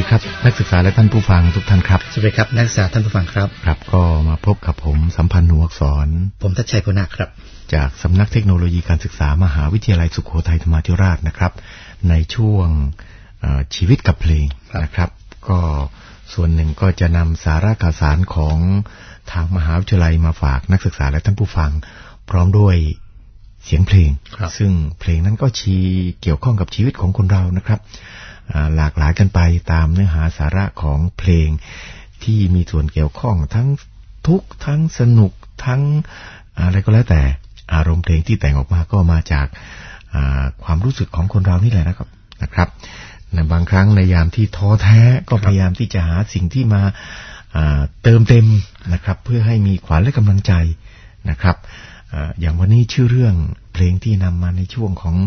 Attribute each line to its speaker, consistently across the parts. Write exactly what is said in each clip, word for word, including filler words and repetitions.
Speaker 1: ครับนักศึกษาและท่านผู้ฟังทุกท่านครับ
Speaker 2: สวัสดีครับนักศึกษาท่านผู้ฟังครับ
Speaker 1: ครับก็มาพบกับผมสัมพันธ์หนูอักษร
Speaker 2: ผมทัชชัยโพนาครับ
Speaker 1: จากสำนักเทคโนโลยีการศึกษามหาวิทยาลัยสุโขทัยธรรมาธิราชนะครับในช่วงชีวิตกับเพลงนะครับก็ส่วนหนึ่งก็จะนำสาระข่าวสารของทางมหาวิทยาลัยมาฝากนักศึกษาและท่านผู้ฟังพร้อมด้วยเสียงเพลงซึ่งเพลงนั้นก็ชี้เกี่ยวข้องกับชีวิตของคนเรานะครับหลากหลายกันไปตามเนื้อหาสาระของเพลงที่มีส่วนเกี่ยวข้องทั้งทุกข์ทั้งสนุกทั้งอะไรก็แล้วแต่อารมณ์เพลงที่แต่งออกมาก็มาจากความรู้สึกของคนเรานี่แหละนะครับนะครับในบางครั้งในยามที่ท้อแท้ก็พยายามที่จะหาสิ่งที่มาเติมเต็มนะครับเพื่อให้มีขวัญและกำลังใจนะครับอย่างวันนี้ชื่อเรื่องเพลงที่นำมาในช่วงของ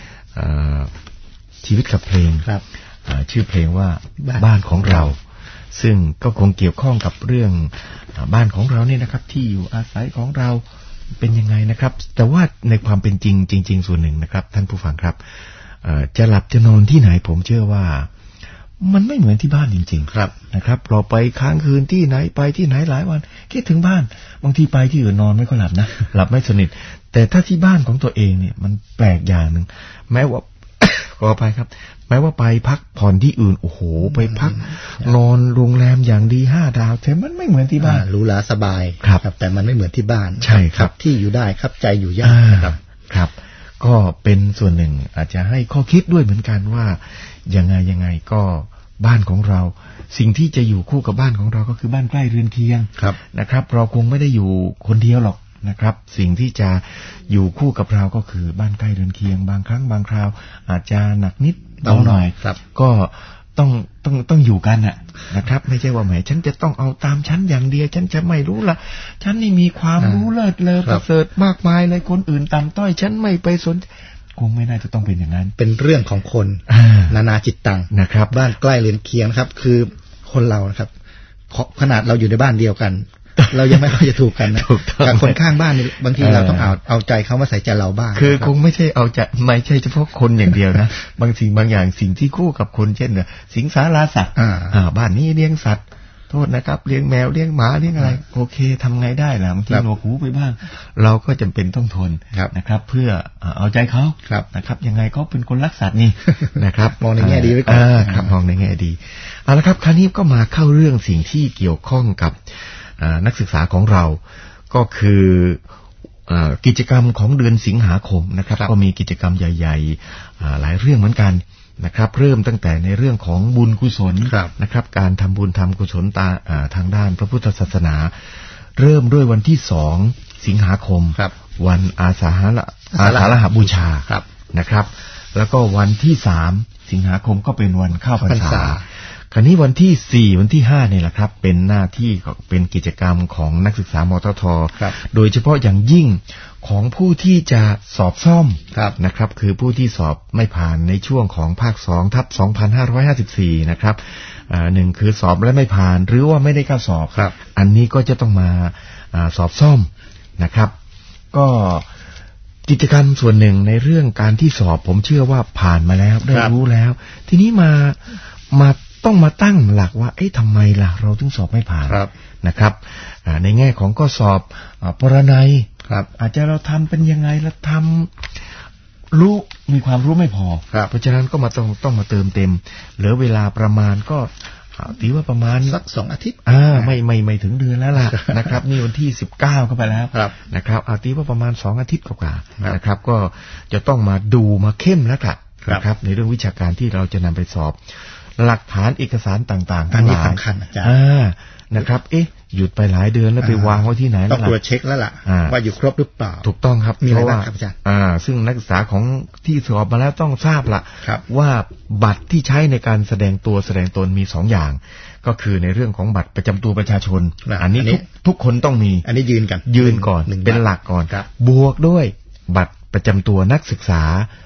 Speaker 1: ชีวิตกับเพลงชื่อเพลงว่าบ้านของเราซึ่งก็คงเกี่ยวข้องกับเรื่องบ้านของเราเนี่ยนะครับที่อยู่อาศัยของเราเป็นยังไงนะครับแต่ว่าในความเป็นจริงจริงๆส่วนหนึ่งนะครับท่านผู้ฟังครับจะหลับจะนอนที่ไหนผมเชื่อว่ามันไม่เหมือนที่บ้านจริงๆครับนะครับเราไปค้างคืนที่ไหนไปที่ไหนหลายวันคิดถึงบ้านบางทีไปที่อื่นนอนไม่ค่อยหลับนะหลับไม่สนิทแต่ถ้าที่บ้านของตัวเองเนี่ยมันแปลกอย่างนึงแม้ว่า ขออภัยครับแม้ว่าไปพักผ่อนที่อื่นโอ้โหไปพักนอนโรงแรมอย่างดีห้าดาวแต่มันไม่เหมือนที่บ้าน
Speaker 2: หรูหราสบาย
Speaker 1: ครับ
Speaker 2: แต่มันไม่เหมือนที่บ้าน
Speaker 1: ใช่ครับ
Speaker 2: ที่อยู่ได้ครับใจอยู่ยากนะครับ
Speaker 1: ครับก็เป็นส่วนหนึ่งอาจจะให้ข้อคิดด้วยเหมือนกันว่ายังไงยังไงก็บ้านของเราสิ่งที่จะอยู่คู่กับบ้านของเราก็คือบ้านใกล้เรือนเคียงนะครับเราคงไม่ได้อยู่คนเดียวหรอกนะครับสิ่งที่จะอยู่คู่กับเราก็คือบ้านใกล้เรือนเคียงบางครั้งบางคราวอาจจะหนักนิดเบาหน่อยก็ต้องต้องต้องอยู่กันน่ะนะครับไม่ใช่ว่าแหมฉันจะต้องเอาตามฉันอย่างเดียวฉันจะไม่รู้ละฉันนี่มีความรู้เลิศเลอประเสริฐมากมายเลยคนอื่นต่ำต้อยฉันไม่ไปสนคงไม่น่าจะต้องเป็นอย่างนั้น
Speaker 2: เป็นเรื่องของคนนานาจิตตัง
Speaker 1: นะครับ
Speaker 2: บ้านใกล้เรือนเคียงครับคือคนเรานะครับขนาดเราอยู่ในบ้านเดียวกันเรายังไม่ค่อยจะถูกกันนะแต่คนข้างบ้านนี่บางทีเราต้องเอาเอาใจเขามาใส่ใจเราบ้าง
Speaker 1: คือคงไม่ใช่เอาใจไม่ใช่เฉพาะคนอย่างเดียวนะบางสิ่งบางอย่างสิ่งที่คู่กับคนเช่นเนี่ยสิงสาราสัตว์อ่าบ้านนี้เลี้ยงสัตว์โทษนะครับเลี้ยงแมวเลี้ยงหมาเลี้ยงอะไรโอเคทำไงได้ล่ะบางทีหนวกหูไปบ้างเราก็จำเป็นต้องทนนะครับเพื่อเอาใจเขานะครับยังไงเขาเป็นคนรักสัตว์นี่นะครับ
Speaker 2: มองในแง่ดีไว้ก่อน
Speaker 1: ครับมองในแง่ดีเอาละครับคราวนี้ก็มาเข้าเรื่องสิ่งที่เกี่ยวข้องกับนักศึกษาของเราก็คือกิจกรรมของเดือนสิงหาคมนะครับก็มีกิจกรรมใหญ่ๆหลายเรื่องเหมือนกันนะครับเริ่มตั้งแต่ในเรื่องของบุญกุศลนะครับการทำบุญทำกุศลตาทางด้านพระพุทธศาสนาเริ่มด้วยวันที่สองสิงหาคมวันอาสาฬหอาสาฬหบูชานะครับแล้วก็วันที่สามสิงหาคมก็เป็นวันเข้าพรรษาคราวนี้วันที่สี่วันที่ห้านี่แหละครับเป็นหน้าที่เป็นกิจกรรมของนักศึกษามทท.โดยเฉพาะอย่างยิ่งของผู้ที่จะสอบซ่อมนะครับคือผู้ที่สอบไม่ผ่านในช่วงของภาคสองทับสองพันห้าร้อยห้าสิบสี่นะครับอ่าหนึ่งคือสอบและไม่ผ่านหรือว่าไม่ได้เข้าสอบอันนี้ก็จะต้องมาอ่าสอบซ่อมนะครับก็กิจกรรมส่วนหนึ่งในเรื่องการที่สอบผมเชื่อว่าผ่านมาแล้วได้รู้แล้วทีนี้มามาต้องมาตั้งหลักว่าเอ๊ะทำไมล่ะเราถึงสอบไม่ผ่านนะครับในแง่ของก็สอบปรนัยอาจจะเราทำเป็นยังไงเราทำรู้มีความรู้ไม่พอเพราะฉะนั้นก็มาต้องต้องมาเติมเต็มเหลือเวลาประมาณก็ตีว่าประมาณ
Speaker 2: สักสองอาทิตย์
Speaker 1: อ่าไม่ไม่ไม่ถึงเดือนแล้วล่ะนะครับนี่วันที่สิบเก้าเข้าไปแล้วนะครับเอาตีว่าประมาณสองอาทิตย์กว่าๆนะครับก็จะต้องมาดูมาเข้มแล้วค่ะนะครับในเรื่องวิชาการที่เราจะนำไปสอบหลักฐานเอกสารต่างๆ
Speaker 2: อันนี้สำคัญอาจารย์
Speaker 1: นะครับเอ๊ะหยุดไปหลายเดือนแล้วไปวางไว้ที่ไหน
Speaker 2: ต้องตรวจเช็คแล้วล่ะว่าอยู่ครบหรือเปล่า
Speaker 1: ถูกต้องครับ
Speaker 2: มีอะไรบ้างครับอาจารย์
Speaker 1: อ่าซึ่งนักศึกษาของที่สอบมาแล้วต้องทราบละว่าบัตรที่ใช้ในการแสดงตัวแสดงตนมีสองอย่างก็คือในเรื่องของบัตรประจำตัวประชาชนอันนี้ทุกทุกคนต้องมี
Speaker 2: อันนี้ยืนกัน
Speaker 1: ยืนก่อนเป็นหลักก่อนบวกด้วยบัตรประจำตัวนักศึกษา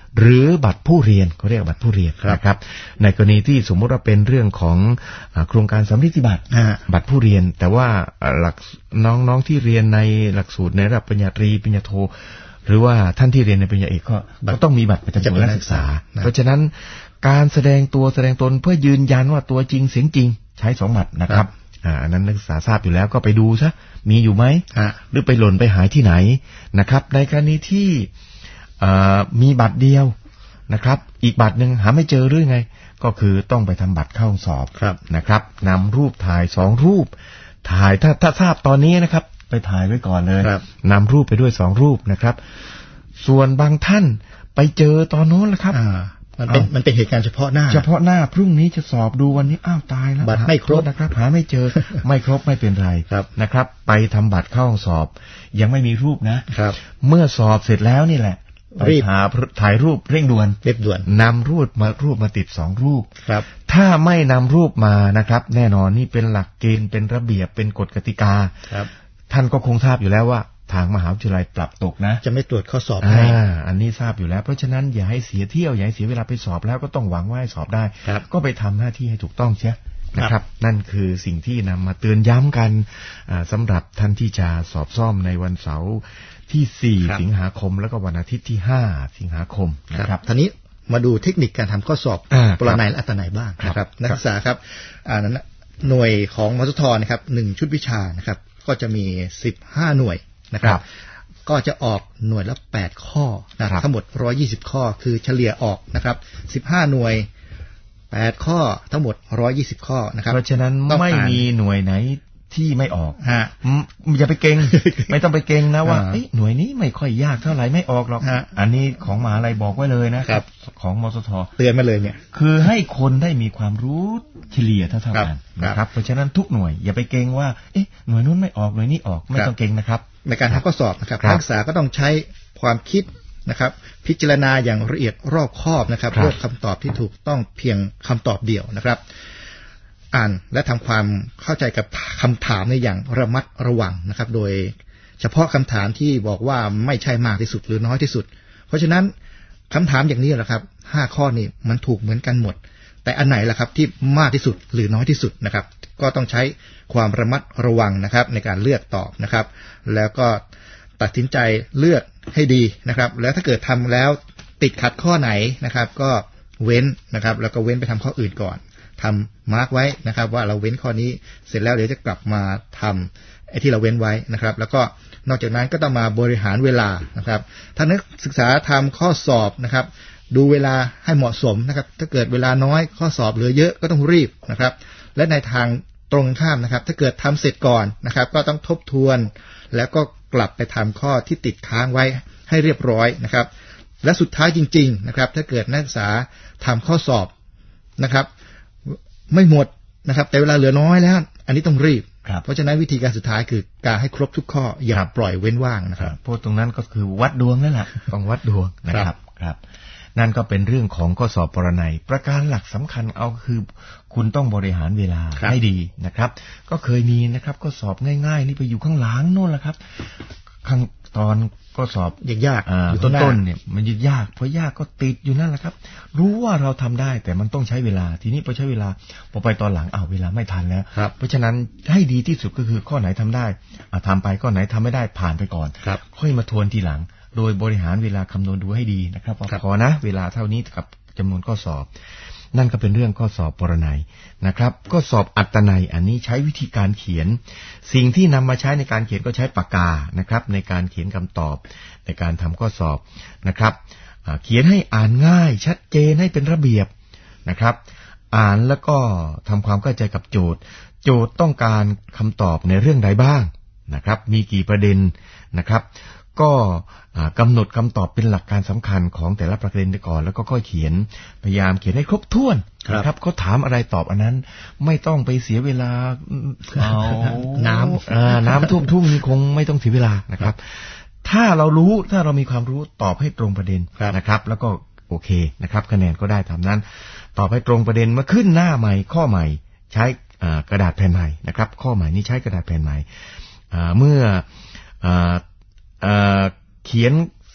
Speaker 1: หรือบัตรผู้เรียนเขาเรียกบัตรผู้เรียนนะครับในกรณีที่สมมติว่าเป็นเรื่องของโครงการสำริดบัตรบัตรผู้เรียนแต่ว่าหลักน้องๆที่เรียนในหลักสูตรในระดับปริญญาตรีปริญญาโทหรือว่าท่านที่เรียนในปริญญาเอกก็ต้องมีบัตรประจำตัวนักศึกษาเพราะฉะนั้นการแสดงตัวแสดงตนเพื่อยืนยันว่าตัวจริงเสียงจริงใช้สองบัตรนะครับอ่าอันนั้นนักศึกษาทราบอยู่แล้วก็ไปดูซะมีอยู่ไหมหรือไปหล่นไปหายที่ไหนนะครับในกรณีที่มีบัตรเดียวนะครับอีกบัตรหนึ่งหาไม่เจอหรือไงก็คือต้องไปทำบัตรเข้าสอบนะครับนำรูปถ่ายสองรูปถ่ายถ้าถ้าทราบตอนนี้นะครับไปถ่ายไว้ก่อนเลยนำรูปไปด้วยสองรูปนะครับส่วนบางท่านไปเจอตอนโน้นแหละครับ
Speaker 2: มันเป็นมันเป็นเหตุการณ์เฉพาะหน้า
Speaker 1: เฉพาะหน้าพรุ่งนี้จะสอบดูวันนี้อ้าวตายแล้ว
Speaker 2: บัตรไม่ครบ
Speaker 1: นะครับหาไม่เจอ ไม่ครบไม่เป็นไรนะครับไปทำบัตรเข้าสอบยังไม่มีรูปนะครับเมื่อสอบเสร็จแล้วนี่แหละไปหาถ่ายรูปเร่งด่วน
Speaker 2: เร่งด่วน
Speaker 1: นำรูปมารูปมาติดสองรูป
Speaker 2: ครับ
Speaker 1: ถ้าไม่นำรูปมานะครับแน่นอนนี่เป็นหลักเกณฑ์เป็นระเบียบเป็นกฎกติกา
Speaker 2: ครับ
Speaker 1: ท่านก็คงทราบอยู่แล้วว่าทางมหาวิทยาลัยปรับตกนะ
Speaker 2: จะไม่ตรวจข้อสอบให้
Speaker 1: อ่าอันนี้ทราบอยู่แล้วเพราะฉะนั้นอย่าให้เสียเที่ยวอย่าให้เสียเวลาไปสอบแล้วก็ต้องหวังว่าให้สอบได้ก็ไปทำหน้าที่ให้ถูกต้องเชียนะครับนั่นคือสิ่งที่นำมาเตือนย้ำกันสำหรับท่านที่จะสอบซ่อมในวันเสาร์ที่สี่สิงหาคมแล้วก็วันอาทิตย์ที่ห้าสิงหาคมนะครับ
Speaker 2: ทีนี้มาดูเทคนิคการทำข้อสอบปรนัยและอัตนัยบ้างนะครับนักศึกษาครับหน่วยของมสทนะครับหนึ่งชุดวิชานะครับก็จะมีสิบห้าหน่วยนะครับก็จะออกหน่วยละแปดข้อนะทั้งหมดหนึ่งร้อยยี่สิบข้อคือเฉลี่ยออกนะครับสิบห้าหน่วยแปดข้อทั้งหมดหนึ่งร้อยยี่สิบข้อนะครับ
Speaker 1: เพราะฉะนั้นไม่มีหน่วยไหนที่ไม่ออกฮะอย่าไปเก่ง ไม่ต้องไปเก่งนะว่าหน่วยนี้ไม่ค่อยยากเท่าไหร่ไม่ออกหรอกอันนี้ของมหาลัยบอกไว้เลยนะครับของมสท
Speaker 2: เตือนมาเลยเนี่ย
Speaker 1: คือให้คนได้มีความรู้เฉลี่ยเท่าๆกันนะครับเพราะฉะนั้นทุกหน่วยอย่าไปเก่งว่าเอ๊ะหน่วยนู้นไม่ออกหน่วยนี้ออกไม่ต้องเก่งนะครับ
Speaker 2: ในการทำข้อสอบนะครับนักศึกษาก็ต้องใช้ความคิดนะครับพิจารณาอย่างละเอียดรอบคอบนะครับเลือกคำตอบที่ถูกต้องเพียงคำตอบเดียวนะครับอ่านและทำความเข้าใจกับคำถามในอย่างระมัดระวังนะครับโดยเฉพาะคำถามที่บอกว่าไม่ใช่มากที่สุดหรือน้อยที่สุดเพราะฉะนั้นคำถามอย่างนี้แหละครับห้าข้อนี้มันถูกเหมือนกันหมดแต่อันไหนล่ะครับที่มากที่สุดหรือน้อยที่สุดนะครับก็ต้องใช้ความระมัดระวังนะครับในการเลือกตอบนะครับแล้วก็ตัดสินใจเลือกให้ดีนะครับแล้วถ้าเกิดทำแล้วติดขัดข้อไหนนะครับก็เว้นนะครับแล้วก็เว้นไปทำข้ออื่นก่อนทำมาร์กไว้นะครับว่าเราเว้นข้อนี้เสร็จแล้วเดี๋ยวจะกลับมาทำไอ้ที่เราเว้นไว้นะครับแล้วก็นอกจากนั้นก็ต้องมาบริหารเวลานะครับถ้านักศึกษาทำข้อสอบนะครับดูเวลาให้เหมาะสมนะครับถ้าเกิดเวลาน้อยข้อสอบเหลือเยอะก็ต้องรีบนะครับและในทางตรงข้ามนะครับถ้าเกิดทำเสร็จก่อนนะครับก็ต้องทบทวนแล้วก็กลับไปทำข้อที่ติดค้างไว้ให้เรียบร้อยนะครับและสุดท้ายจริงๆนะครับถ้าเกิดนักศึกษาทำข้อสอบนะครับไม่หมดนะครับแต่เวลาเหลือน้อยแล้วอันนี้ต้องรีบเพราะฉะนั้นวิธีการสุดท้ายคือการให้ครบทุกข้ออย่าปล่อยเว้นว่างนะครับ
Speaker 1: พูดตรงนั้นก็คือวัดดวงนั่นแหละต้องวัดดวงนะครับครับนั่นก็เป็นเรื่องของข้อสอบปรนัยประการหลักสำคัญเอาคือคุณต้องบริหารเวลาให้ดีนะครับก็เคยมีนะครับก็สอบง่ายๆนี่ไปอยู่ข้างหลังโน่นแหละครับข้างตอนก็สอบ
Speaker 2: ยาก
Speaker 1: ๆอยู่ต้นๆเนี่ยมันยากเพราะยากก็ติดอยู่นั่นแหละครับรู้ว่าเราทำได้แต่มันต้องใช้เวลาทีนี้พอใช้เวลาพอไปตอนหลังอ้าวเวลาไม่ทันแล้วเพราะฉะนั้นให้ดีที่สุดก็คือข้อไหนทำได้ทำไปข้อไหนทำไม่ได้ผ่านไปก่อนค่อยมาทวนทีหลังโดยบริหารเวลาคำนวณดูให้ดีนะครับพอนะเวลาเท่านี้กับจำนวนข้อสอบนั่นก็เป็นเรื่องข้อสอบปรนัยนะครับข้อสอบอัตนัยอันนี้ใช้วิธีการเขียนสิ่งที่นำมาใช้ในการเขียนก็ใช้ปากกานะครับในการเขียนคำตอบในการทำข้อสอบนะครับเขียนให้อ่านง่ายชัดเจนให้เป็นระเบียบนะครับอ่านแล้วก็ทำความเข้าใจกับโจทย์โจทย์ต้องการคำตอบในเรื่องใดบ้างนะครับมีกี่ประเด็นนะครับก็กำหนดคำตอบเป็นหลักการสำคัญของแต่ละประเด็นก่อนแล้วก็ค่อยเขียนพยายามเขียนให้ครบถ้วนนะครับเขาถามอะไรตอบอันนั้นไม่ต้องไปเสียเวลาเอา
Speaker 2: น้
Speaker 1: ำน้ำท่วมทุ่งนี่คงไม่ต้องเสียเวลานะครับถ้าเรารู้ถ้าเรามีความรู้ตอบให้ตรงประเด็นนะครับแล้วก็โอเคนะครับคะแนนก็ได้ตามนั้นตอบให้ตรงประเด็นเมื่อขึ้นหน้าใหม่ข้อใหม่ใช้กระดาษแผ่นใหม่นะครับข้อใหม่นี้ใช้กระดาษแผ่นใหม่เมื่อเขียน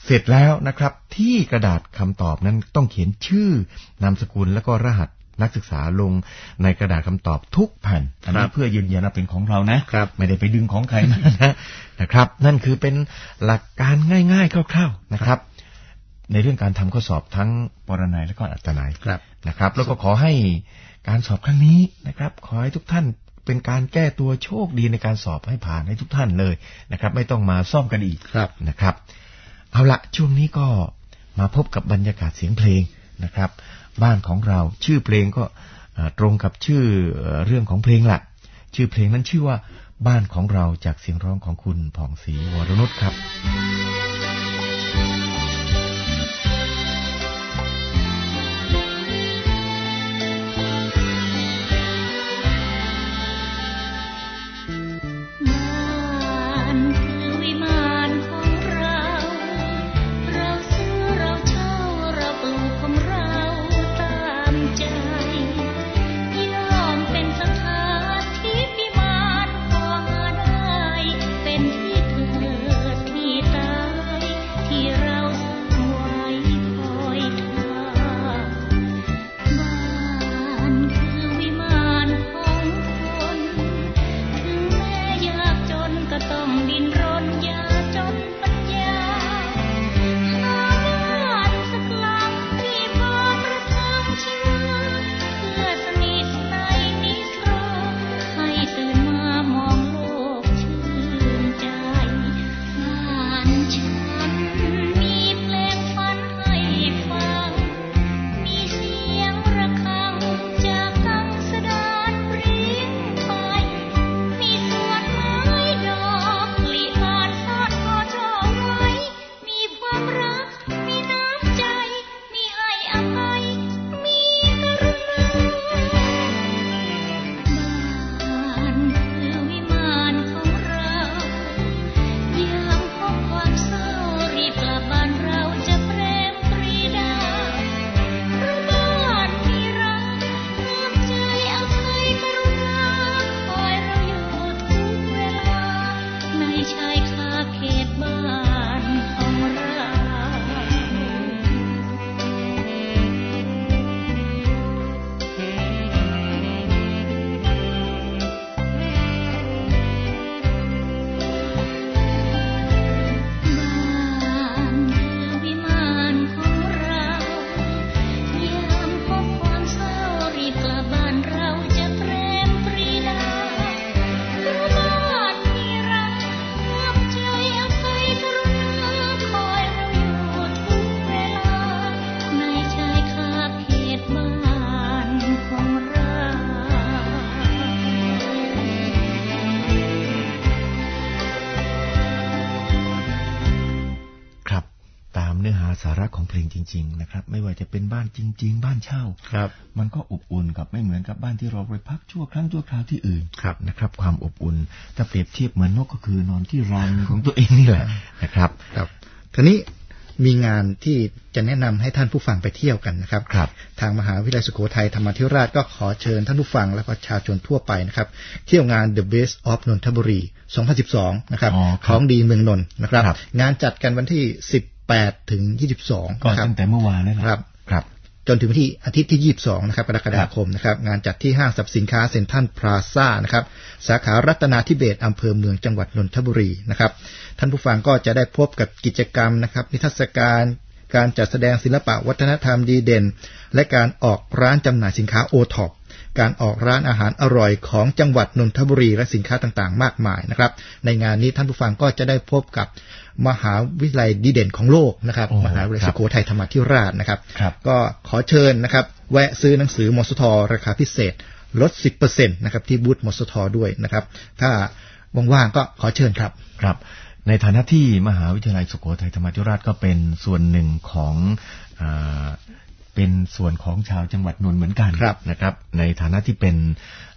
Speaker 1: เสร็จแล้วนะครับที่กระดาษคำตอบนั้นต้องเขียนชื่อนามสกุลแล้วก็รหัสนักศึกษาลงในกระดาษคำตอบทุกแผ่นอันนี้เพื่อยืนยันว่าเป็นของเรานะไม่ได้ไปดึงของใครมานะนะครับนั่นคือเป็นหลักการง่ายๆคร่าวๆนะครับในเรื่องการทำข้อสอบทั้งปรนัยและก็อัตนัยนะครับแล้วก็ขอให้การสอบครั้งนี้นะครับขอให้ทุกท่านเป็นการแก้ตัวโชคดีในการสอบให้ผ่านให้ทุกท่านเลยนะครับไม่ต้องมาซ่อมกันอีกนะครับเอาละช่วงนี้ก็มาพบกับบรรยากาศเสียงเพลงนะครับบ้านของเราชื่อเพลงก็ตรงกับชื่อเรื่องของเพลงละชื่อเพลงนั้นชื่อว่าบ้านของเราจากเสียงร้องของคุณผ่องศรีวรนุชครับสาระของเพลงจริงๆนะครับไม่ว่าจะเป็นบ้านจริงๆบ้านเช่าครับมันก็อบอุ่นกับไม่เหมือนกับบ้านที่เราไปพักชั่วครั้งชั่วคราวที่อื่นครับนะครับความอบอุ่นถ้าเปรียบเทียบเหมือนนกก็คือนอนที่รังของตัวเองนี่แหละนะครับ
Speaker 2: ครับทีนี้มีงานที่จะแนะนำให้ท่านผู้ฟังไปเที่ยวกันนะครับครับทางมหาวิทยาลัยสุโขทัยธรรมาธิราชก็ขอเชิญท่านผู้ฟังและประชาชนทั่วไปนะครับเที่ยวงาน The Best of นนทบุรีสองพันสิบสองนะครับของดีเมืองนนท์นะครับงานจัดกันวันที่สิบแปดถึงยี่สิบสอง
Speaker 1: ก็ตั้งแต่เมื่อวานนี่แหละ
Speaker 2: ครับครับจนถึงวันที่อาทิตย์ที่ยี่สิบสองนะครับกรกฎาคมนะครับงานจัดที่ห้างสรรพสินค้าเซ็นทรัลพลาซ่านะครับสาขารัตนาธิเบศร์อำเภอเมืองจังหวัดนนทบุรีนะครับท่านผู้ฟังก็จะได้พบกับกิจกรรมนะครับนิทรรศการการจัดแสดงศิลปะวัฒนธรรมดีเด่นและการออกร้านจำหน่ายสินค้าโอท็อปการออกร้านอาหารอร่อยของจังหวัดนนทบุรีและสินค้าต่างๆมากมายนะครับในงานนี้ท่านผู้ฟังก็จะได้พบกับมหาวิทยาลัยดีเด่นของโลกนะครับมหาวิทยาลัยสุโขทัยธรรมาธิราชนะครับก็ขอเชิญนะครับแวะซื้อหนังสือมสทราคาพิเศษลด สิบเปอร์เซ็นต์ นะครับที่บูธมสทด้วยนะครับถ้าว่างๆก็ขอเชิญครับ
Speaker 1: ครับในฐานะที่มหาวิทยาลัยสุโขทัยธรรมาธิราชก็เป็นส่วนหนึ่งของอ่าเป็นส่วนของชาวจังหวัดนนท์เหมือนกันนะครับในฐานะที่เป็น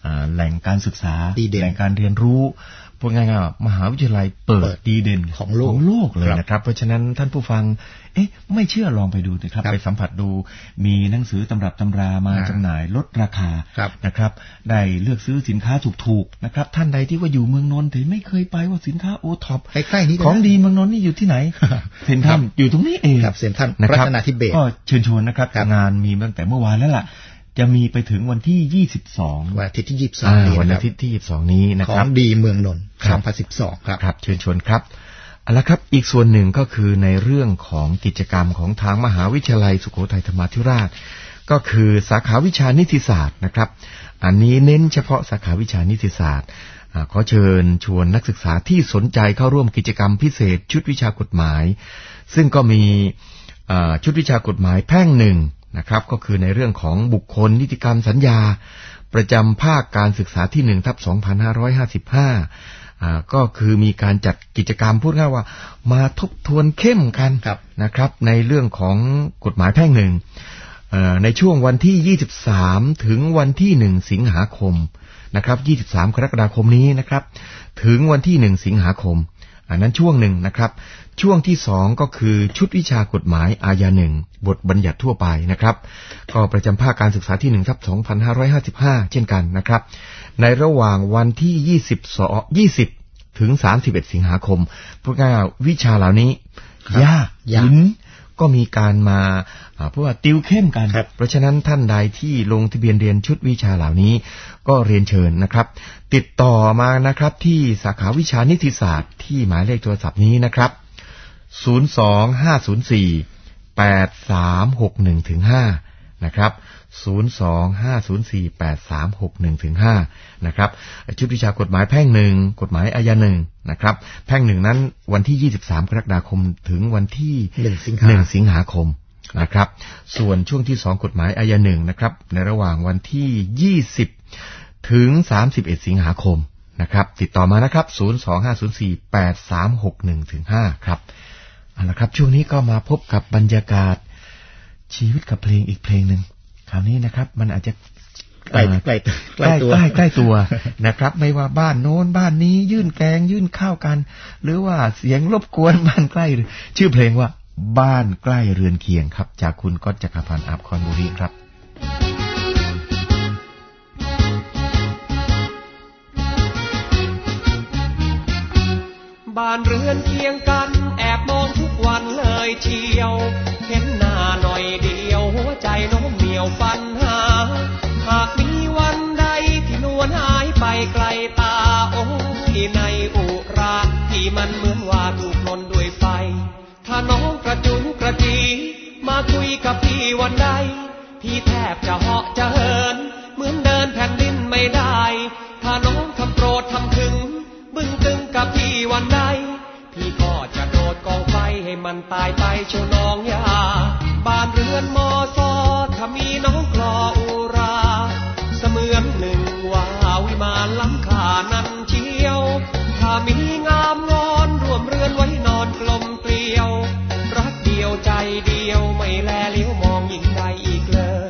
Speaker 1: แหล่งการศึกษา
Speaker 2: แ
Speaker 1: หล่งการเรียนรู้พูดง่ายๆมหาวิทยาลัยเปิดดีเด่น
Speaker 2: ของโลก
Speaker 1: ของโลกเลยนะครับเพราะฉะนั้นท่านผู้ฟังเอ๊ะไม่เชื่อลองไปดูนะครับไปสัมผัสดูมีหนังสือตำรับตำรามาจำหน่ายลดราคานะครับได้เลือกซื้อสินค้าถูกๆนะครับท่านใดที่ว่าอยู่เมืองนนท์แต่ไม่เคยไปว่าสินค้าโอท็อป
Speaker 2: ใกล้ๆนี้
Speaker 1: ของดีเมืองนนท์นี่อยู่ที่ไหนเซ็นทรัลอยู่ตรงนี้เอง
Speaker 2: เซ็นทรัลรัตนาธิเบศร
Speaker 1: ก็เชิญชวนนะครับงานมีตั้งแต่เมื่อวานแล้วล่ะจะมีไปถึงวันที่ยี่สิบสอง
Speaker 2: วันอาทิตย์ที่ยี่สิบสองนี้
Speaker 1: วันอาทิตย์ที่ยี่สิบสองนี้นะครับ
Speaker 2: ของดีเมืองนนท์สองพันสิบสองครับ
Speaker 1: ครับเชิญชวนครับเอาละครับอีกส่วนหนึ่งก็คือในเรื่องของกิจกรรมของทางมหาวิทยาลัยสุโขทัยธรรมาธิราชก็คือสาขาวิชานิติศาสตร์นะครับอันนี้เน้นเฉพาะสาขาวิชานิติศาสตร์ขอเชิญชวนนักศึกษาที่สนใจเข้าร่วมกิจกรรมพิเศษชุดวิชากฎหมายซึ่งก็มีชุดวิชากฎหมายแพ่งหนึ่งนะครับก็คือในเรื่องของบุคคลนิติกรรมสัญญาประจำภาคการศึกษาที่หนึ่งทับสองพันห้าร้อยห้าสิบห้าอ่าก็คือมีการจัดกิจกรรมพูดง่ายว่ามาทบทวนเข้มกันนะครับในเรื่องของกฎหมายแพ่งหนึ่งในช่วงวันที่ยี่สิบสามถึงวันที่หนึ่งสิงหาคมนะครับยี่สิบสามกรกฎาคมนี้นะครับถึงวันที่หนึ่งสิงหาคมอันนั้นช่วงหนึ่งนะครับช่วงที่สองก็คือชุดวิชากฎหมายอาญาหนึ่งบทบัญญัติทั่วไปนะครับก็ประจำภาคการศึกษาที่หนึ่งทับสองพันห้าร้อยห้าสิบห้าเช่นกันนะครับในระหว่างวันที่ยี่สิบสอง ยี่สิบถึงสามสิบเอ็ดสิงหาคมพูดง่ายๆวิชาเหล่านี้ยากหินก็มีการมาเพราะว่าติวเข้มกันเพราะฉะนั้นท่านใดที่ลงทะเบียนเรียนชุดวิชาเหล่านี้ก็เรียนเชิญนะครับติดต่อมานะครับที่สาขาวิชานิติศาสตร์ที่หมายเลขโทรศัพท์นี้นะครับศูนย์ สอง ห้า ศูนย์ สี่ แปด สาม หก หนึ่ง ถึง ห้านะครับศูนย์ สอง ห้า ศูนย์ สี่ แปด สาม หก หนึ่ง ถึง ห้านะครับชุดวิชากฎหมายแพ่งหนึ่งกฎหมายอาญาหนึ่งนะครับแพ่งหนึ่งนั้นวันที่ยี่สิบสามกรกฎาคมถึงวันที่หนึ่งสิงหาคมนะครับส่วนช่วงที่สองกฎหมายอาญาหนึ่งนะครับในระหว่างวันที่ยี่สิบถึงสามสิบเอ็ดสิงหาคมนะครับติดต่อมานะครับศูนย์ สอง ห้า ศูนย์ สี่ แปด สาม หก หนึ่ง ถึง ห้าครับเอาละครับช่วงนี้ก็มาพบกับบรรยากาศชีวิตกับเพลงอีกเพลงหนึ่งคราวนี้นะครับมันอาจจะ
Speaker 2: ใกล้ใกล้
Speaker 1: ใกล้ตัวใกล้ตัวนะครับไม่ว่าบ้านโน้นบ้านนี้ยื่นแกงยื่นข้าวกันหรือว่าเสียงรบกวนบ้านใกล้ชื่อเพลงว่าบ้านใกล้เรือนเคียงครับจากคุณก๊อตจักรพันธ์อาภคอนบุรีครับ
Speaker 3: บ้านเรือนเคียงกันแอบมองทุกวันเลยเชียวเห็นหน้าหน่อยเดียวหัวใจโน้มเหนียวฝันหาหากมีวันใดที่นวลหายไปไกลตาโอ้ยในอุราที่มันเหมือนว่าถูกลนด้วยไฟถ้าน้องกระจุนกระจีมาคุยกับพี่วันใดพี่แทบจะเหาะจะเหินเหมือนเดินแผ่นดินไม่ได้ถ้าน้องทำโปรดทำถึงบึ้งตึงกับพี่วันใดพี่ก็จะโดดกองไฟให้มันตายไปเชียวน้องยาบ้านเรือนมอซอถ้ามีน้องกลออุราเสมือนหนึ่งว่าวิมานล้ำค่านั้นเชียวถ้ามีงามงอนรวมเรือนไว้นอนกลมเกลียวรักเดียวใจเดียวไม่แลเลี้ยวมองยิ่งใดอีกเลย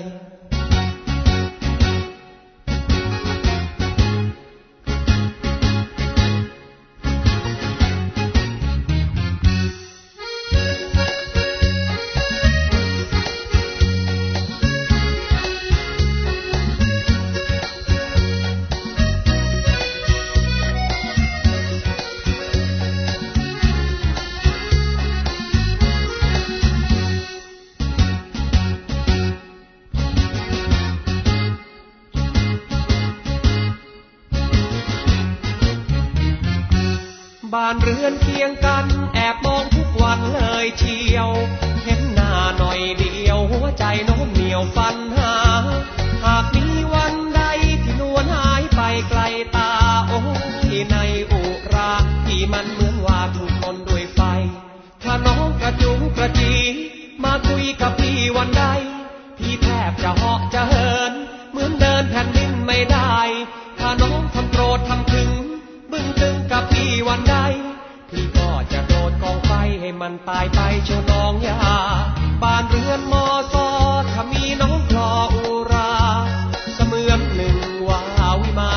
Speaker 3: บ้านเรือนเคียงกันแอบมองทุกวันเลยเชียวเห็นหน้าหน่อยเดียวหัวใจโน้มเหนียวฝันหาหากมีวันใดที่นวลหายไปไกลตาโอ้ยในอุราที่มันเหมือนว่าถูกลนด้วยไฟถ้าน้องกระจุงกระจีมาคุยกับพี่วันใดพี่แทบจะเหาะจะเหินเหมือนเดินแผ่นดินไม่ได้ถ้าน้องทำโปรดทำถึงบึ้งตึงกับพี่วันใดพี่ก็จะโดดกองไฟให้มันตายไปเชียวน้องยาบ้านเรือนมอซอถ้ามีน้องกลออุราเสมือนหนึ่งว่าวิมาน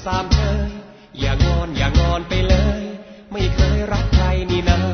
Speaker 3: สามเชยอย่างอนอย่างอนไปเลยไม่เคยรักใครนี่นา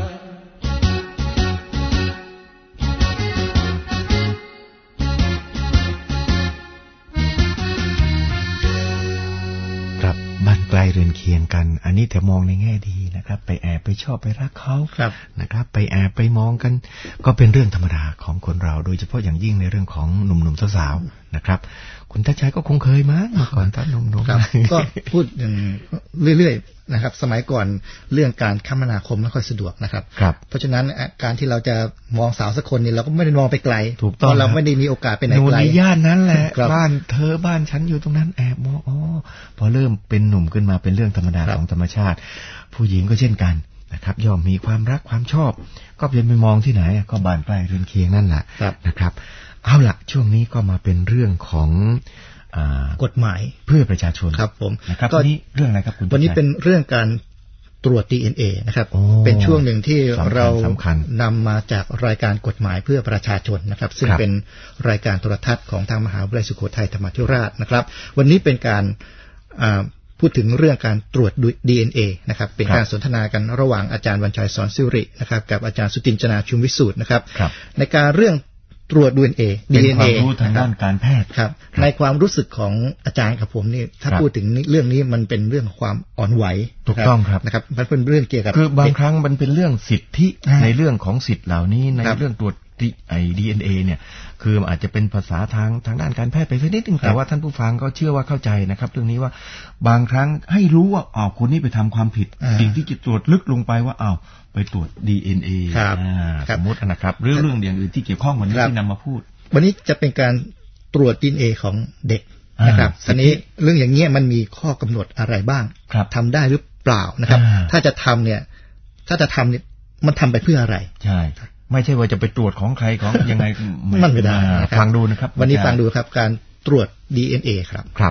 Speaker 1: บ้านไกลเรือนเคียงกันอันนี้แต่มองในแง่ดีนะครับไปแอบไปชอบไปรักเขานะครับไปแอบไปมองกันก็เป็นเรื่องธรรมดาของคนเราโดยเฉพาะอย่างยิ่งในเรื่องของหนุ่มๆสาวๆนะครับคุณทัชชัยก็คงเคยมั้งเมื่อก่อนตอนหนุ่ม
Speaker 2: ๆก็พูดอย่างเรื่อยๆนะครับสมัยก่อนเรื่องการคมนาคมไม่ค่อยสะดวกนะครับเพราะฉะนั้นการที่เราจะมองสาวสักคนนี่เราก็ไม่ได้มองไปไกลเพราะเราไม่ได้มีโอกาสไปไหนไกล
Speaker 1: ในย่านนั้นแหละบ้านเธอบ้านฉันอยู่ตรงนั้นแอบมองอ๋อพอเริ่มเป็นหนุ่มขึ้นมาเป็นเรื่องธรรมดาของธรรมชาติผู้หญิงก็เช่นกันนะครับย่อมมีความรักความชอบก็เพียงไปมองที่ไหนก็บ้านใกล้เรือนเคียงนั่นแหละนะครับเอาล่ะช่วงนี้ก็มาเป็นเรื่องของ
Speaker 2: กฎหมาย
Speaker 1: เพื่อประชาชน
Speaker 2: ครับผม
Speaker 1: นะครับวันนี้เรื่องอะไรครับคุณ
Speaker 2: วันนี้เป็นเรื่องการตรวจ ดี เอ็น เอ นะครับเป็นช่วงหนึ่งที่เรานำมาจากรายการกฎหมายเพื่อประชาชนนะครับซึ่งเป็นรายการโทรทัศน์ของทางมหาวิทยาลัยสุโขทัยธรรมาธิราชนะครับวันนี้เป็นการพูดถึงเรื่องการตรวจ ดี เอ็น เอ นะครับเป็นการสนทนากันระหว่างอาจารย์วันชัยสอนสิรินะครับกับอาจารย์สุตินจนาชุมวิสูตรนะครับในการเรื่องตรวจ ดี เอ็น เอ
Speaker 1: เป็นความรู้ทางด้านการแพทย์
Speaker 2: ครับในความรู้สึกของอาจารย์กับผมนี่ถ้าพูดถึงเรื่องนี้มันเป็นเรื่องความอ่อนไหว
Speaker 1: ถูกต้องครับ
Speaker 2: นะครับมันเป็นเรื่องเกี่ยวกับ
Speaker 1: คือบางครั้งมันเป็นเรื่องสิทธิในเรื่องของสิทธิเหล่านี้ในเรื่องตรวจไอ้ ดี เอ็น เอ เนี่ยคืออาจจะเป็นภาษาทางทางด้านการแพทย์ไปสักนิดนึงแต่ว่าท่านผู้ฟังก็เชื่อว่าเข้าใจนะครับเรื่องนี้ว่าบางครั้งให้รู้ว่าอ้าวคนนี้ไปทำความผิดสิ่งที่จะตรวจลึกลงไปว่าอ้าวไปตรวจ ดี เอ็น เอ สมมตินะครับเรื่องเรื่องอย่างอื่นที่เกี่ยวข้องวันนี้ที่นำมาพูด
Speaker 2: วันนี้จะเป็นการตรวจ ดี เอ็น เอ ของเด็กนะครับทีนี้เรื่องอย่างเงี้ยมันมีข้อกำหนดอะไรบ้างทำได้หรือเปล่านะครับถ้าจะทำเนี่ยถ้าจะทำเนี่ยมันทำไปเพื่ออะไร
Speaker 1: ใช่ไม่ใช่ว่าจะไปตรวจของใครของยังไง
Speaker 2: มันไม่ได้
Speaker 1: ฟังดูนะครับ
Speaker 2: วันนี้ฟังดูครับการตรวจ ดี เอ็น เอ ครับ
Speaker 1: ครับ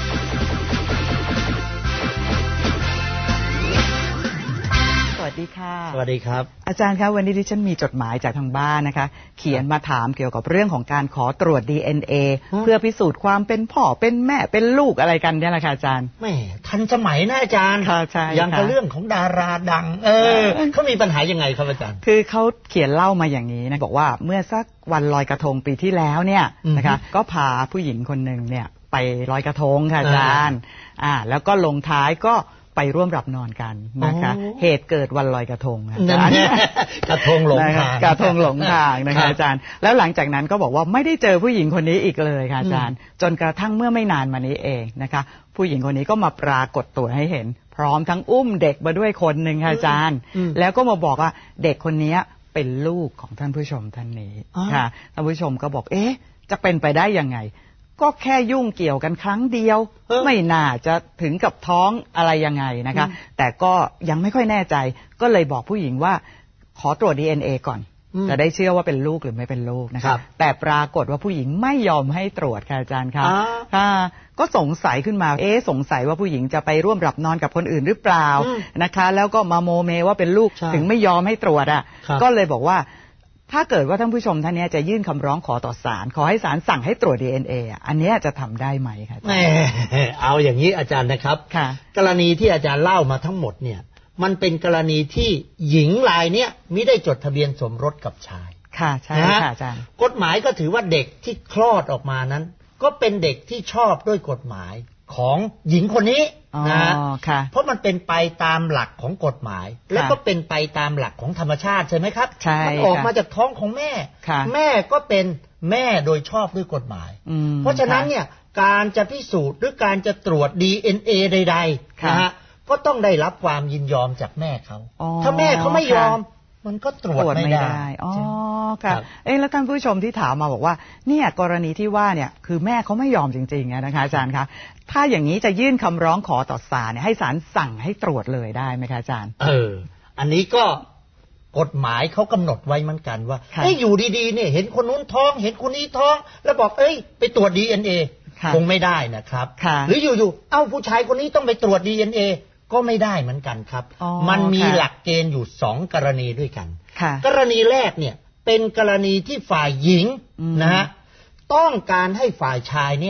Speaker 4: สวัสดีค่ะ
Speaker 2: สวัสดีครับ
Speaker 4: อาจารย์คะวันนี้ดิฉันมีจดหมายจากทางบ้านนะคะเขียนมาถามเกี่ยวกับเรื่องของการขอตรวจ ดี เอ็น เอ เพื่อพิสูจน์ความเป็นพ่อเป็นแม่เป็นลูกอะไรกันเนี่ยแหละค่ะอาจารย์
Speaker 5: แม่ทันสมัยนะอาจารย์
Speaker 4: ค่ะใช่
Speaker 5: อย่างกับเรื่องของดาราดังเออเขามีปัญหายังไงครับอาจารย์
Speaker 4: คือเขาเขียนเล่ามาอย่างนี้นะบอกว่าเมื่อสักวันลอยกระทงปีที่แล้วเนี่ยนะคะก็พาผู้หญิงคนหนึ่งเนี่ยไปลอยกระทงค่ะอาจารย์อ่าแล้วก็ลงท้ายก็ไปร่วมหลับนอนกันนะคะเหตุเกิดวันลอยกระทงอาจารย์
Speaker 5: กระทงหลงทาง
Speaker 4: กระทงหลงทางนะคะอาจารย์แล้วหลังจากนั้นก็บอกว่าไม่ได้เจอผู้หญิงคนนี้อีกเลยค่ะอาจารย์จนกระทั่งเมื่อไม่นานมานี้เองนะคะผู้หญิงคนนี้ก็มาปรากฏตัวให้เห็นพร้อมทั้งอุ้มเด็กมาด้วยคนหนึ่งค่ะอาจารย์แล้วก็มาบอกว่าเด็กคนนี้เป็นลูกของท่านผู้ชมท่านนี้ค่ะท่านผู้ชมก็บอกเอ๊ะจะเป็นไปได้ยังไงก็แค่ยุ่งเกี่ยวกันครั้งเดียวไม่น่าจะถึงกับท้องอะไรยังไงนะคะแต่ก็ยังไม่ค่อยแน่ใจก็เลยบอกผู้หญิงว่าขอตรวจ ดี เอ็น เอ ก่อนจะได้เชื่อว่าเป็นลูกหรือไม่เป็นลูกนะคะแต่ปรากฏว่าผู้หญิงไม่ยอมให้ตรวจค่ะอาจารย์คะก็สงสัยขึ้นมาเอ๊ะสงสัยว่าผู้หญิงจะไปร่วมหลับนอนกับคนอื่นหรือเปล่านะคะแล้วก็มาโมเมว่าเป็นลูกถึงไม่ยอมให้ตรวจอ่ะก็เลยบอกว่าถ้าเกิดว่าท่านผู้ชมท่านนี้จะยื่นคำร้องขอต่อศาลขอให้ศาลสั่งให้ตรวจ ดี เอ็น เอ อันนี้จะทำได้ไหมคะ
Speaker 5: แหมเอาอย่างนี้อาจารย์นะครับกรณีที่อาจารย์เล่ามาทั้งหมดเนี่ยมันเป็นกรณีที่หญิงรายเนี้ยมิได้จดทะเบียนสมรสกับชาย
Speaker 4: ค่ะใช่ค่ะอาจารย์
Speaker 5: กฎหมายก็ถือว่าเด็กที่คลอดออกมานั้นก็เป็นเด็กที่ชอบด้วยกฎหมายของหญิงคนนี้นะเพราะมันเป็นไปตามหลักของกฎหมายและก็เป็นไปตามหลักของธรรมชาติใช่ไหมครับมันออกมาจากท้องของแม่แม่ก็เป็นแม่โดยชอบด้วยกฎหมายเพราะฉะนั้นเนี่ยการจะพิสูจน์หรือการจะตรวจ ดี เอ็น เอ ใดๆนะฮะก็ต้องได้รับความยินยอมจากแม่เขาถ้าแม่เขาไม่ยอมมันก็ตรวจไม่ได้
Speaker 4: อ๋อค่ะเอ๊ะแล้วท่านผู้ชมที่ถามมาบอกว่าเนี่ยกรณีที่ว่าเนี่ยคือแม่เขาไม่ยอมจริงๆนะคะอาจารย์คะถ้าอย่างนี้จะยื่นคำร้องขอต่อศาลเนี่ยให้ศาลสั่งให้ตรวจเลยได้ไหมคะอาจารย์
Speaker 5: เอออันนี้ก็กฎหมายเขากำหนดไว้เหมือนกันว่าเอ้ยอยู่ดีๆเนี่ยเห็นคนนู้นท้องเห็นคนนี้ท้องแล้วบอกเอ้ยไปตรวจ ดี เอ็น เอ คงไม่ได้นะครับหรืออยู่ๆเอ้าผู้ชายคนนี้ต้องไปตรวจ ดี เอ็น เอ ก็ไม่ได้เหมือนกันครับมันมีหลักเกณฑ์อยู่สองกรณีด้วยกันกรณีแรกเนี่ยเป็นกรณีที่ฝ่ายหญิงนะฮะต้องการให้ฝ่ายชายเนี่ย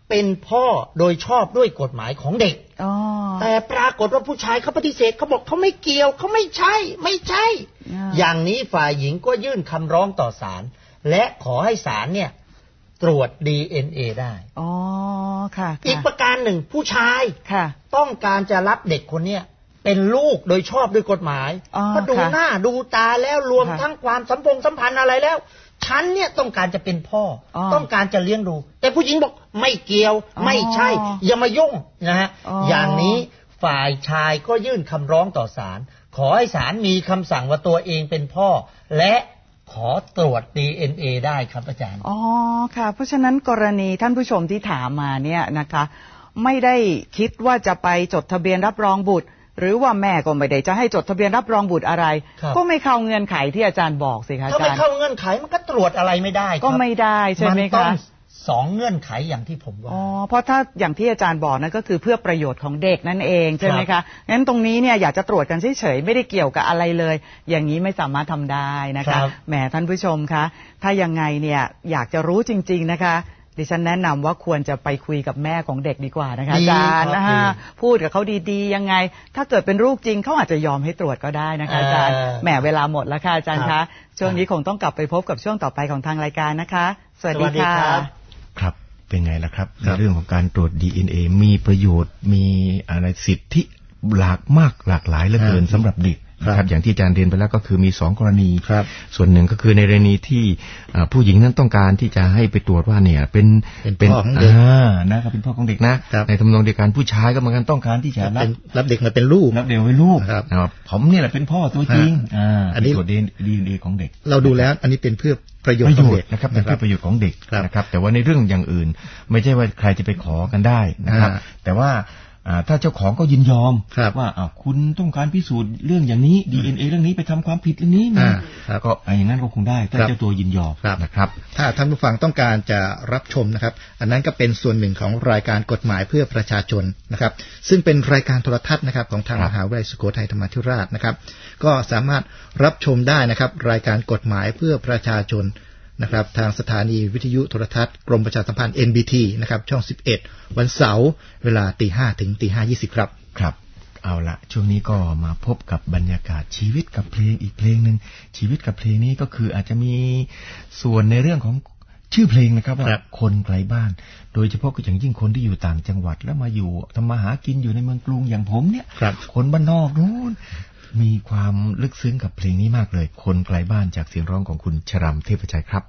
Speaker 5: เป็นพ่อโดยชอบด้วยกฎหมายของเด็กแต่ปรากฏว่าผู้ชายเขาปฏิเสธเขาบอกเขาไม่เกี่ยวเขาไม่ใช่ไม่ใช่ อย่างนี้ฝ่ายหญิงก็ยื่นคำร้องต่อศาลและขอให้ศาลเนี่ยตรวจ ดี เอ็น เอ ได้อ๋อค่ะอีกประการหนึ่งผู้ชายค่ะต้องการจะรับเด็กคนเนี้ยเป็นลูกโดยชอบด้วยกฎหมายเพราะดูหน้าดูตาแล้วรวมทั้งความสัมพงสัมพันธ์อะไรแล้วฉันเนี่ยต้องการจะเป็นพ่อต้องการจะเลี้ยงดูแต่ผู้หญิงบอกไม่เกี่ยวไม่ใช่อย่ามายุ่งนะฮะ อ, อย่างนี้ฝ่ายชายก็ยื่นคำร้องต่อศาลขอให้ศาลมีคำสั่งว่าตัวเองเป็นพ่อและขอตรวจ ดี เอ็น เอ ได้ครับอาจารย์อ๋อค่ะเพราะฉะนั้นกรณีท่านผู้ชมที่ถามมาเนี่ยนะคะไม่ได้คิดว่าจะไปจดทะเบียนรับรองบุตรหรือว่าแม่ก็ไม่ได้จะให้จดทะเบียนรับรองบุตรอะไรก็ไม่เข้าเงื่อนไขที่อาจารย์บอกสิคะอาจารย์ถ้าไม่เข้าเงื่อนไขมันก็ตรวจอะไรไม่ได้ก็ไม่ได้ใช่ไหมคะมันต้องสองเงื่อนไขอย่างที่ผมว่าอ๋อเพราะถ้าอย่างที่อาจารย์บอกนั่นก็คือเพื่อประโยชน์ของเด็กนั่นเองใช่ไหมคะงั้นตรงนี้เนี่ยอยากจะตรวจกันเฉยๆไม่ได้เกี่ยวกับอะไรเลยอย่างนี้ไม่สามารถทำได้นะคะแหมท่านผู้ชมคะถ้ายังไงเนี่ยอยากจะรู้จริงๆนะคะดิฉันแนะนำว่าควรจะไปคุยกับแม่ของเด็กดีกว่านะคะอาจารย์นะคะพูดกับเขาดีๆยังไงถ้าเกิดเป็นลูกจริงเขาอาจจะยอมให้ตรวจก็ได้นะคะอาจารย์แหมเวลาหมดแล้วค่ะอาจารย์คะช่วงนี้คงต้องกลับไปพบกับช่วงต่อไปของทางรายการนะคะสวัสดีค่ะ
Speaker 1: ครับเป็นไงล่ะครับในเรื่องของการตรวจ ดี เอ็น เอ มีประโยชน์มีอะไรสิทธิหลากมากหลากหลายเหลือเกินสำหรับเด็กครับอย่างที่อาจารย์เรียนไปแล้วก็คือมีสองกรณีส่วนหนึ่งก็คือในกรณีที่ผู้หญิงนั้นต้องการที่จะให้ไปตรวจว่าเนี่ยเป็น
Speaker 2: เป็นพ่อของเด็ก
Speaker 1: นะครับเป็นพ่อของเด็กนะในทำนองเดียวกันผู้ชายก็เหมือนกันต้องการที่จะรับ
Speaker 2: รับเด็กมาเป็นลูก
Speaker 1: รับเด็กเป็นลูกนะครับผมเนี่ยแหละเป็นพ่อตัวจริงอันนี้ตรวจ ดี เอ็น เอ ของเด็ก
Speaker 2: เราดูแล้วอันนี้เป็นเพื่อประโยชน์ของเด็ก
Speaker 1: นะครับเป็นเพื่อประโยชน์ของเด็กนะครับแต่ว่าในเรื่องอย่างอื่นไม่ใช่ว่าใครจะไปขอกันได้นะครับแต่ว่าถ้าเจ้าของก็ยินยอมว่าคุณต้องการพิสูจน์เรื่องอย่างนี้ ดี เอ็น เอ เรื่องนี้ไปทำความผิดเรื่องนี้นะก็อย่างนั้นก็คงได้ถ้าเจ้าตัวยินยอมนะครับ
Speaker 2: ถ้าท่านผู้ฟังต้องการจะรับชมนะครับอันนั้นก็เป็นส่วนหนึ่งของรายการกฎหมายเพื่อประชาชนนะครับซึ่งเป็นรายการโทรทัศน์นะครับของทางมหาวิทยาลัยสุโขทัยธรรมาธิราชนะครับก็สามารถรับชมได้นะครับรายการกฎหมายเพื่อประชาชนนะครับทางสถานีวิทยุโทรทัศน์กรมประชาสัมพันธ์ เอ็น บี ที นะครับช่องสิบเอ็ดวันเสาร์เวลาตีห้าถึงตีห้ายี่สิบครับ
Speaker 1: ครับเอาละช่วงนี้ก็มาพบกับบรรยากาศชีวิตกับเพลงอีกเพลงนึงชีวิตกับเพลงนี้ก็คืออาจจะมีส่วนในเรื่องของชื่อเพลงนะครับว่าคนไกลบ้านโดยเฉพาะก็อย่างยิ่งคนที่อยู่ต่างจังหวัดแล้วมาอยู่ทำมาหากินอยู่ในเมืองกรุงอย่างผมเนี่ยคนบ้านนอกนู้นมีความลึกซึ้งกับเพลงนี้มากเลยคนไกลบ้านจากเสียงร้องของคุณชรัมเทพชัยครับ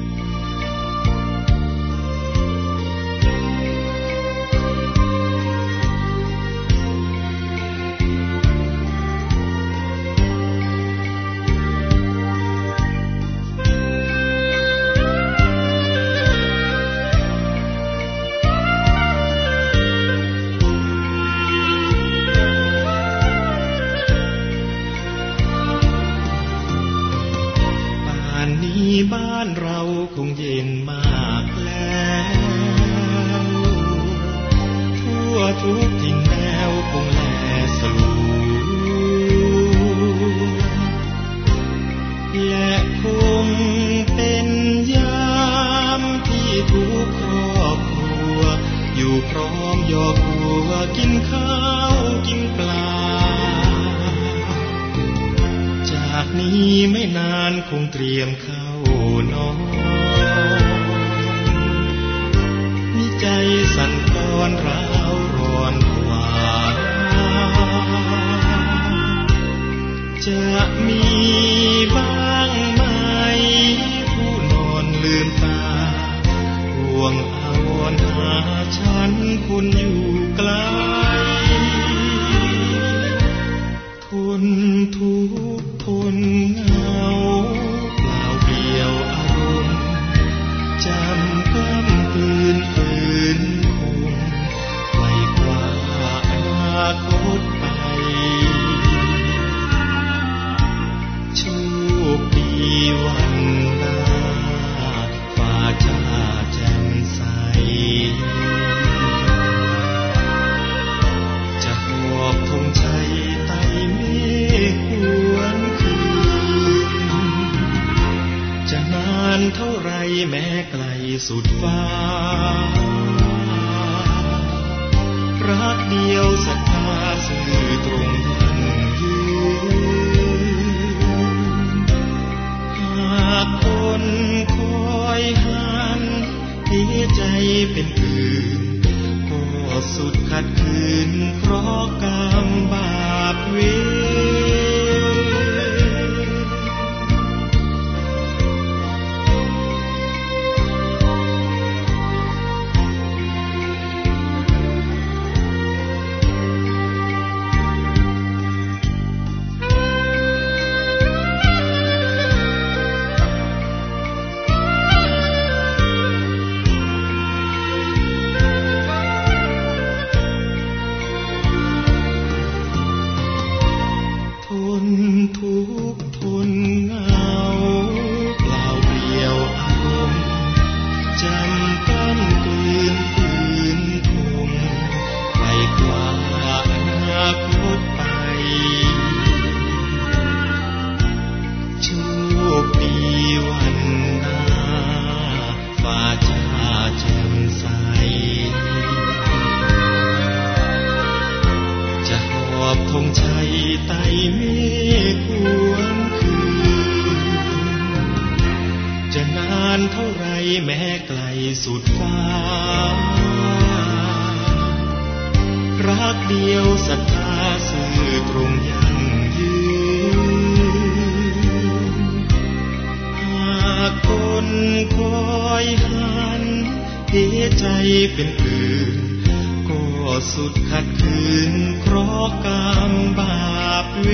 Speaker 6: บ้านเราคงเย็นมากแล้วทั่วทุกถิ่นแดนคงแลสลวยและคงเป็นยามที่ทุกครอบครัวอยู่พร้อมยอครัวกินข้าวกินปลาจากนี้ไม่นานคงเตรียมข้าวนอนมีใจสั่นคลอนร้าวร้อนผวาจะมีบ้างไหมผู้นอนลืมตาห่วงอาวรหาฉันคุณอยู่ไกลทนทุกข์ทนเหงาจำกำกลืนฝืนคงไว้กว่าอนาคตไปโชคดีวันหน้าฟ้าจ้าแจ่มใสจะหอบธงชัยไต่เมฆหวนคืนจะนานเท่าไรแม้ไกลสุดฟ้าเดียวศรัทธาซื่อตรงยั่งยืนหากคนคอยหันหัวใจเป็นอื่นก็สุดขัดขืนเพราะกรรมบาปเวสุดฟ้ารักเดียวศรัทธาซื่อตรงยั่งยืนหากคนคอยหันหัวใจเป็นอื่นก็สุดขัดขืนเพราะกรรมบาปเว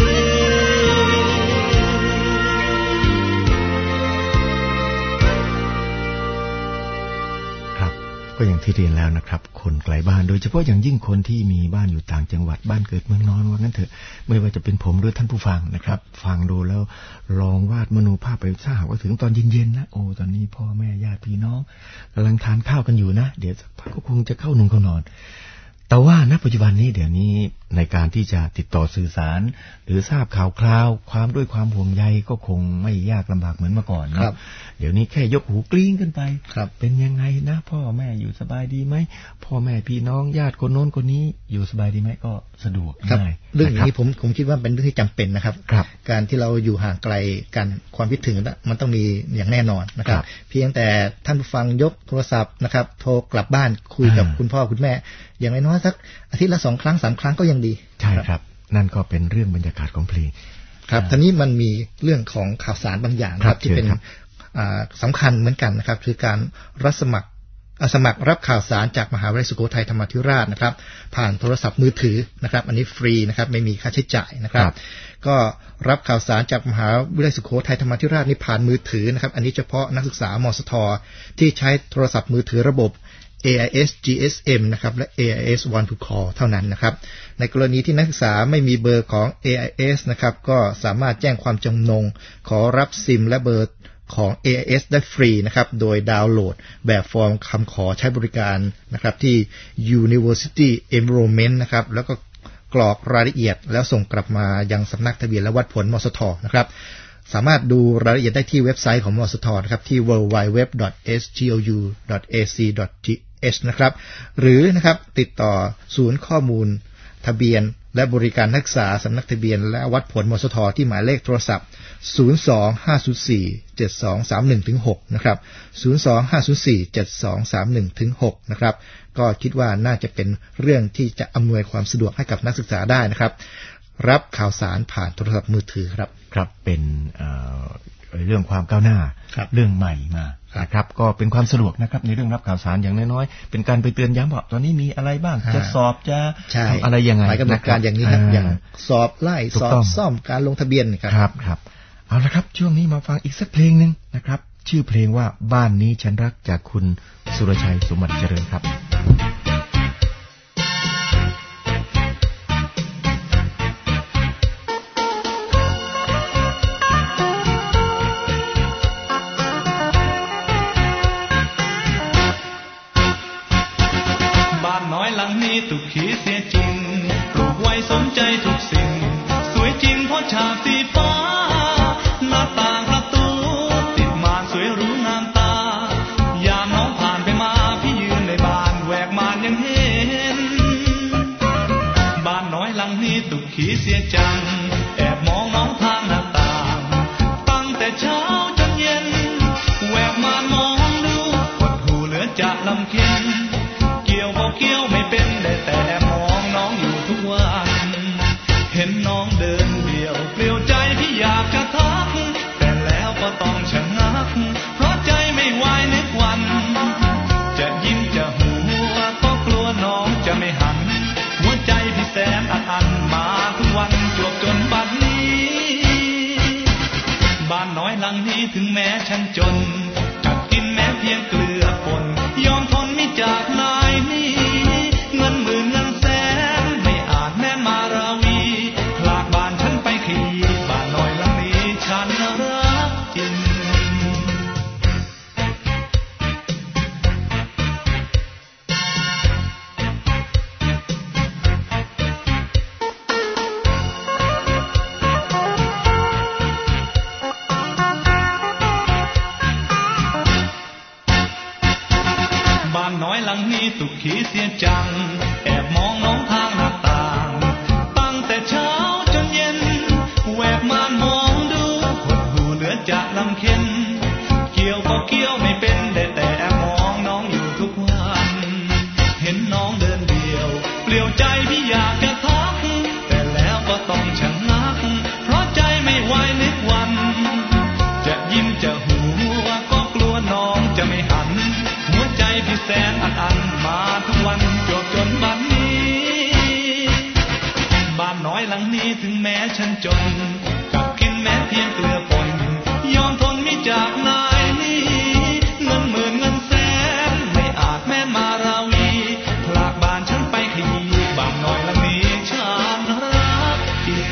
Speaker 1: ก็อย่างที่เรียนแล้วนะครับคนไกลบ้านโดยเฉพาะอย่างยิ่งคนที่มีบ้านอยู่ต่างจังหวัดบ้านเกิดเมืองนอนว่างั้นเถอะไม่ว่าจะเป็นผมหรือท่านผู้ฟังนะครับฟังดูแล้วลองวาดมโนภาพไปถ้าหากว่าถึงตอนเย็นๆนะโอ้ตอนนี้พ่อแม่ญาติพี่น้องกำลังทานข้าวกันอยู่นะเดี๋ยวสักพักก็คงจะเข้านุ่งเข้านอนแต่ว่าณปัจจุบันนี้เดี๋ยวนี้ในการที่จะติดต่อสื่อสารหรือทราบข่าวคราวความด้วยความห่วงใยก็คงไม่ยากลำบากเหมือนเมื่อก่อนนะเดี๋ยวนี้แค่ยกหูกลิ้งขึ้นไปเป็นยังไงนะพ่อแม่อยู่สบายดีไหมพ่อแม่พี่น้องญาติคนโน้นคนนี้อยู่สบายดีไหมก็สะดวกง่าย
Speaker 2: เรื่องนี้ผมผมคิดว่าเป็นเรื่องที่จำเป็นนะครับการที่เราอยู่ห่างไกลกันความคิดถึงมันต้องมีอย่างแน่นอนนะครับเพียงแต่ท่านผู้ฟังยกโทรศัพท์นะครับโทรกลับบ้านคุยกับคุณพ่อคุณแม่อย่างน้อยๆสักอาทิตย์ละสองครั้งสามครั้งก็ยังดี
Speaker 1: ใช่ครับนั่นก็เป็นเรื่องบรรยากาศของเพลง
Speaker 2: ครับทีนี้มันมีเรื่องของข่าวสารบางอย่างครับที่เป็นสำคัญเหมือนกันนะครับคือการรับสมัครสมัครรับข่าวสารจากมหาวิทยาลัยสุโขทัยธรรมาธิราชนะครับผ่านโทรศัพท์มือถือนะครับอันนี้ฟรีนะครับไม่มีค่าใช้จ่ายนะครับก็รับข่าวสารจากมหาวิทยาลัยสุโขทัยธรรมาธิราชนี่ผ่านมือถือนะครับอันนี้เฉพาะนักศึกษามสทที่ใช้โทรศัพท์มือถือระบบ เอ ไอ เอส จี เอส เอ็ม นะครับและ เอ ไอ เอส One to Call เท่านั้นนะครับในกรณีที่นักศึกษาไม่มีเบอร์ของ เอ ไอ เอส นะครับก็สามารถแจ้งความจำนงขอรับซิมและเบอร์ของ เอ ไอ เอส ได้ฟรีนะครับโดยดาวน์โหลดแบบฟอร์มคำขอใช้บริการนะครับที่ University Enrollment นะครับแล้วก็กรอกรายละเอียดแล้วส่งกลับมายังสำนักทะเบียนและวัดผลมสทนะครับสามารถดูรายละเอียดได้ที่เว็บไซต์ของมสทนะครับที่ ดับเบิลยู ดับเบิลยู ดับเบิลยู ดอท เอส จี โอ ยู ดอท เอ ซี ดอท ที เอช นะครับหรือนะครับติดต่อศูนย์ข้อมูลทะเบียนและบริการนักศึกษาสำนักทะเบียนและวัดผลมสทที่หมายเลขโทรศัพท์ศูนย์ สอง ห้า สี่ เจ็ด สอง สาม หนึ่ง ถึง หกนะครับศูนย์ สอง ห้า สี่ เจ็ด สอง สาม หนึ่ง ถึง หกนะครับก็คิดว่าน่าจะเป็นเรื่องที่จะอำนวยความสะดวกให้กับนักศึกษาได้นะครับรับข่าวสารผ่านโทรศัพท์มือถือครับ
Speaker 1: ครับเป็นเอ่อเรื่องความก้าวหน้าเรื่องใหม่มานะครับก็เป็นความสะดวกนะครับในเรื่องรับข่าวสารอย่างน้อยๆเป็นการไปเตือนย้ำว่าตอนนี้มีอะไรบ้างจะสอบจะทำอะไรยังไง
Speaker 2: นะการอย่างนี้ครับอย่างสอบไล่สอบซ่อมการลงทะเบียนครับ
Speaker 1: ครับครับเอาละครับช่วงนี้มาฟังอีกสักเพลงนึงนะครับชื่อเพลงว่าบ้านนี้ฉันรักจากคุณสุรชัยสมบัติเจริญครับ
Speaker 6: ตุกขีเสียจริงปลูกไว้สมใจทุกสิ่งสวยจริงเพราะฉากสีฟ้าหน้าต่างประตูติดม่านสวยหรูงามตายามน้องผ่านไปมาพี่ยืนในบ้านแหวกม่านยังเห็นนี้ตุกขีเสียจังแอบมองน้องทางหน้าต่างตั้งแต่เช้าจนเย็นแวกมามองดูหดหูเหลือจะลำเค็ญเกี่ยวบ่เกี่ยวไม่เป็นได้แต่มองน้องอยู่ทุกวันเห็นน้องเดินเดี่ยวเปลี่ยวใจพี่อยากจะทักแต่แล้วก็ต้องชะงักเพราะใจไม่ไหวนึกวันจะยิ้มจะหัวก็กลัวน้องจะไม่หันหัวใจพี่แสนอัดอั้นมาทุกวันจวบจนบัดนี้บ้านน้อยหลังนี้ถึงแม้ฉันจนกัดกินแม้เพียงเกลือป่นยอมทนไม่จากนายนี้เงินหมื่นเงินแสนไม่อาจแม้มาราวีพลากบ้านฉันไปขี่บ้านน้อยหลังนี้ฉันรักจริงน้อยหลังนี้ตุกขีเสียจังแอบมองน้องทางหน้าต่างตั้งแต่เช้าจนเย็นแวกมามองดูหดหูเหลือจะลำเค็ญเกี่ยวก็เกี่ยวไม่เป็นได้แต่มองน้องอยู่ทุกวันเห็นน้องเดินเดี่ยวเปลี่ยวใจพี่อยากจะทักแต่แล้วก็ต้องชะงักเพราะใจไม่ไหวนึกวันจะยิ้มจะหัวก็กลัวน้องจะไม่หันหัวใจพี่แสนอัดอั้นมาทุกวันจบจนบัดนี้บ้านน้อยหลังนี้ถึงแม้ฉันจนกับกินแม้เพียงเกลือป่นยอมทนไม่จากนายนี้เงินหมื่นเงินแสนไม่อาจแม้มาราวีพลากบ้านฉันไปขยี้บ้านน้อยหลังนี้ฉันรักจริง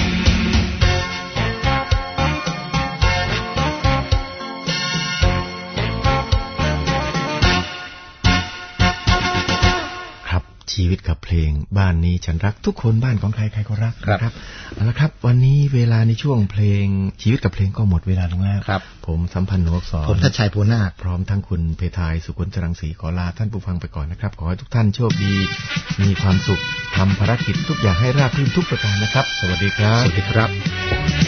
Speaker 1: ชีวิตกับเพลงบ้านนี้ฉันรักทุกคนบ้านของใครใครก็รักนะครับเอาละครับวันนี้เวลาในช่วงเพลงชีวิตกับเพลงก็หมดเวลาลงแล้วครับผมสัมพันธ์หนูอักษร
Speaker 2: ผมทัชชัยภูนาค
Speaker 1: พร้อมทั้งคุณเพทายสุขุนจรังสีขอลาท่านผู้ฟังไปก่อนนะครับขอให้ทุกท่านโชคดีมีความสุขทำภารกิจทุกอย่างให้ราบรื่นทุกประการนะครับสวัสดีครับ
Speaker 2: สวัสดีครับ